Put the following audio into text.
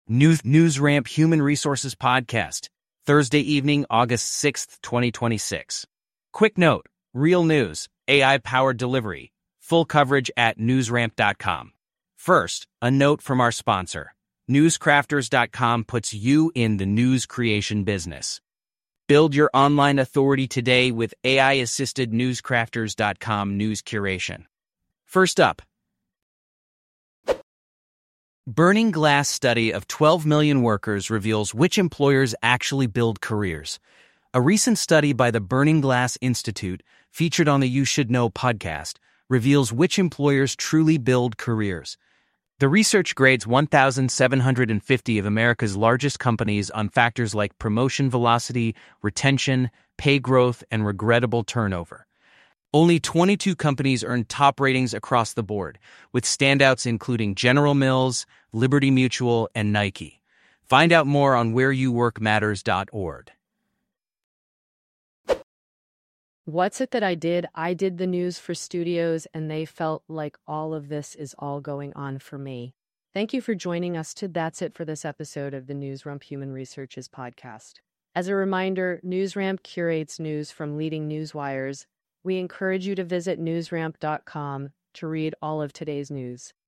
NewsRamp Human Resources Podcast, Thursday evening, August 6th, 2026. Quick note, real news, AI-powered delivery, full coverage at newsramp.com. First, a note from our sponsor. Newscrafters.com puts you in the news creation business. Build your online authority today with AI-assisted Newscrafters.com news curation. First up, Burning Glass study of 12 million workers reveals which employers actually build careers. A recent study by the Burning Glass Institute, featured on the You Should Know podcast, reveals which employers truly build careers. The research grades 1,750 of America's largest companies on factors like promotion velocity, retention, pay growth, and regrettable turnover. Only 22 companies earned top ratings across the board, with standouts including General Mills, Liberty Mutual, and Nike. Find out more on whereyouworkmatters.org. What's it that I did? I did the news for studios, and they felt like all of this is all going on for me. Thank you for joining us. That's it for this episode of the NewsRamp Human Researches podcast. As a reminder, NewsRamp curates news from leading newswires. We encourage you to visit newsramp.com to read all of today's news.